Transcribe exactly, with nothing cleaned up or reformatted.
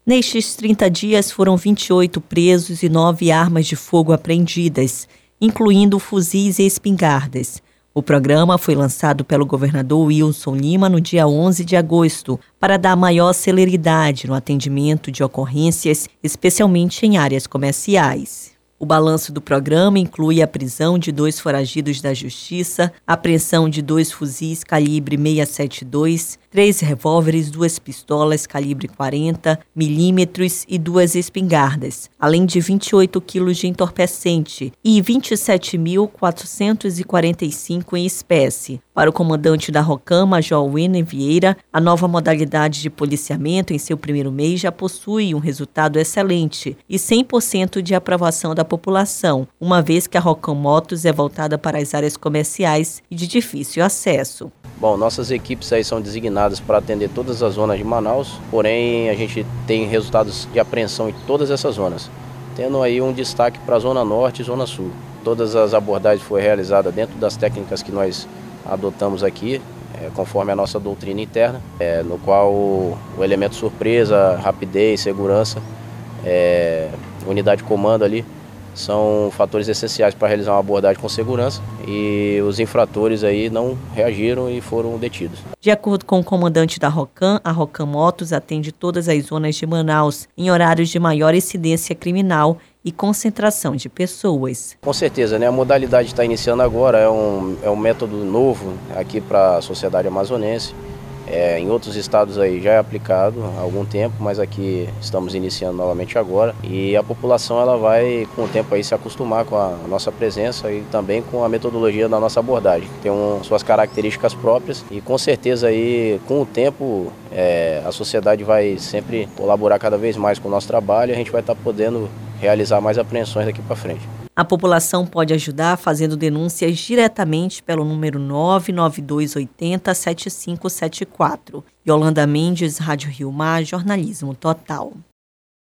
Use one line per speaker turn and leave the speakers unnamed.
Nestes trinta dias foram vinte e oito presos e nove armas de fogo apreendidas, incluindo fuzis e espingardas. O programa foi lançado pelo governador Wilson Lima no dia onze de agosto, para dar maior celeridade no atendimento de ocorrências, especialmente em áreas comerciais. O balanço do programa inclui a prisão de dois foragidos da Justiça, a apreensão de dois fuzis calibre seiscentos e setenta e dois, três revólveres, duas pistolas calibre quarenta milímetros e duas espingardas, além de vinte e oito quilos de entorpecente e vinte e sete mil quatrocentos e quarenta e cinco em espécie. Para o comandante da ROCAM, Major Winer Vieira, a nova modalidade de policiamento em seu primeiro mês já possui um resultado excelente e cem por cento de aprovação da população, uma vez que a ROCAM Motos é voltada para as áreas comerciais e de difícil acesso.
Bom, nossas equipes aí são designadas para atender todas as zonas de Manaus, porém a gente tem resultados de apreensão em todas essas zonas, tendo aí um destaque para a Zona Norte e Zona Sul. Todas as abordagens foram realizadas dentro das técnicas que nós adotamos aqui, é, conforme a nossa doutrina interna, é, no qual o, o elemento surpresa, rapidez, segurança, é, unidade de comando ali, são fatores essenciais para realizar uma abordagem com segurança, e os infratores aí não reagiram e foram detidos.
De acordo com o comandante da ROCAM, a ROCAM Motos atende todas as zonas de Manaus em horários de maior incidência criminal e concentração de pessoas.
Com certeza, né? A modalidade está iniciando agora, é um, é um método novo aqui para a sociedade amazonense. É, em outros estados aí já é aplicado há algum tempo, mas aqui estamos iniciando novamente agora, e a população ela vai com o tempo aí se acostumar com a nossa presença e também com a metodologia da nossa abordagem, que tem um, suas características próprias, e com certeza aí com o tempo é, a sociedade vai sempre colaborar cada vez mais com o nosso trabalho e a gente vai estar podendo realizar mais apreensões daqui para frente.
A população pode ajudar fazendo denúncias diretamente pelo número nove nove dois oito zero sete cinco sete quatro. Yolanda Mendes, Rádio Rio Mar, Jornalismo Total.